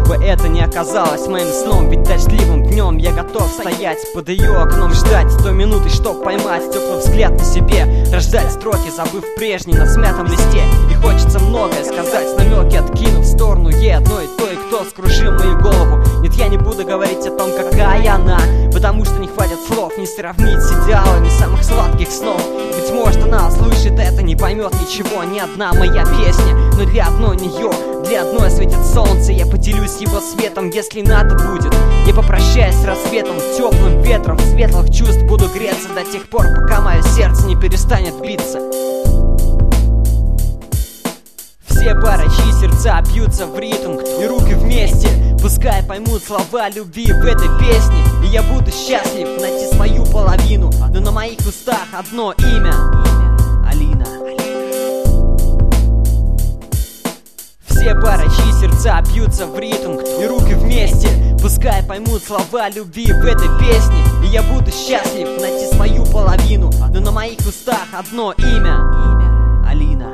бы это ни оказалось моим сном. Ведь дождливым днем я готов стоять под ее окном, ждать 100 минут, чтоб поймать теплый взгляд на себе, рождать строки, забыв прежний на смятом листе. И хочется многое сказать, намеки откинув в сторону ей одной той, кто скружил мою голову. Нет, я не буду говорить о том, какая она, потому что не хватит слов не сравнить с идеалами самых сладких снов. Быть может, она услышит это, не поймет ничего, ни одна моя песня, но для одной нее, для одной светит солнце. Я поделюсь его светом, если надо будет. Не попрощаюсь с рассветом, теплым ветром, светлых чувств буду греться до тех пор, пока мое сердце не перестанет биться. Все пары, чьи сердца бьются в ритм, и руки вместе, пускай поймут слова любви в этой песне. И я буду счастлив найти свою половину, но на моих устах одно имя — Алина. Все пары, чьи сердца бьются в ритм, и руки вместе, пускай поймут слова любви в этой песне. И я буду счастлив найти свою половину, но на моих устах одно имя — Алина.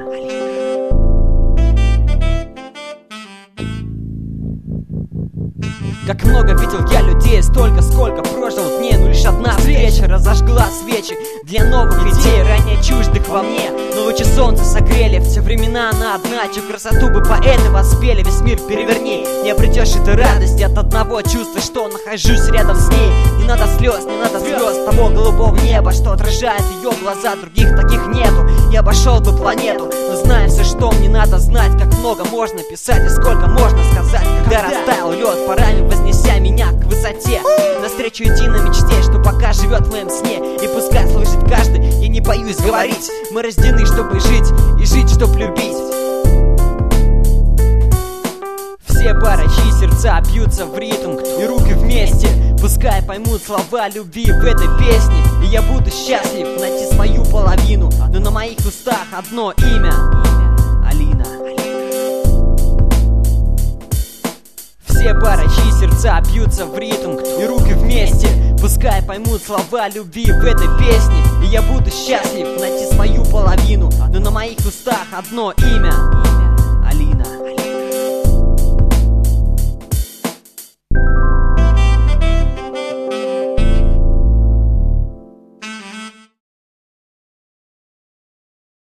Как много видел я людей, столько, сколько прожил дней, но лишь одна встреча разожгла свечи для новых идей, ранее чуждых во мне. Но лучи солнца согрели в те времена она одна, чью красоту бы поэты воспели. Весь мир переверни, не обретешь этой радости от одного чувства, что нахожусь рядом с ней. Не надо слез, не надо звезд того голубого неба, что отражает ее глаза, других таких нету. Я обошел бы планету, но знаю все, что мне надо знать. Как много можно писать и сколько можно сказать. Когда растаял лед, пора вознеся меня к высоте, навстречу идти на мечте, что пока живет в моем сне. И пускай слышит каждый, я не боюсь говорить. Мы рождены, чтобы жить, и жить, чтоб любить. Все пары, чьи сердца бьются в ритм, и руки вместе, пускай поймут слова любви в этой песне. И я буду счастлив найти свою половину, но на моих устах одно имя — Алина. Все пары, чьи сердца бьются в ритм, и руки вместе, пускай поймут слова любви в этой песне. И я буду счастлив найти свою половину, но на моих устах одно имя